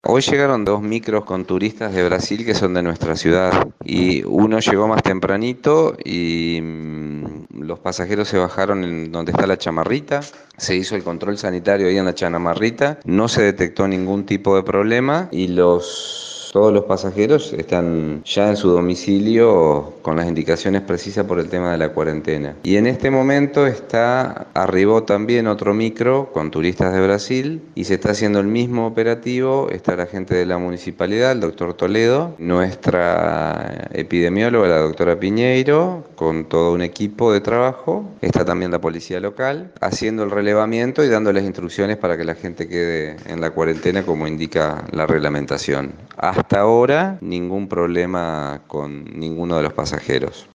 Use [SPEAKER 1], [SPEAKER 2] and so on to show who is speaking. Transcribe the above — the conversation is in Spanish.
[SPEAKER 1] Hoy llegaron dos micros con turistas de Brasil que son de nuestra ciudad y uno llegó más tempranito y los pasajeros se bajaron en donde está la chamarrita, se hizo el control sanitario ahí en la chamarrita, no se detectó ningún tipo de problema y todos los pasajeros están ya en su domicilio con las indicaciones precisas por el tema de la cuarentena. Y en este momento arribó también otro micro con turistas de Brasil y se está haciendo el mismo operativo. Está la gente de la municipalidad, el doctor Toledo, nuestra epidemióloga, la doctora Piñeiro, con todo un equipo de trabajo. Está también la policía local haciendo el relevamiento y dando las instrucciones para que la gente quede en la cuarentena como indica la reglamentación. Hasta ahora, ningún problema con ninguno de los pasajeros.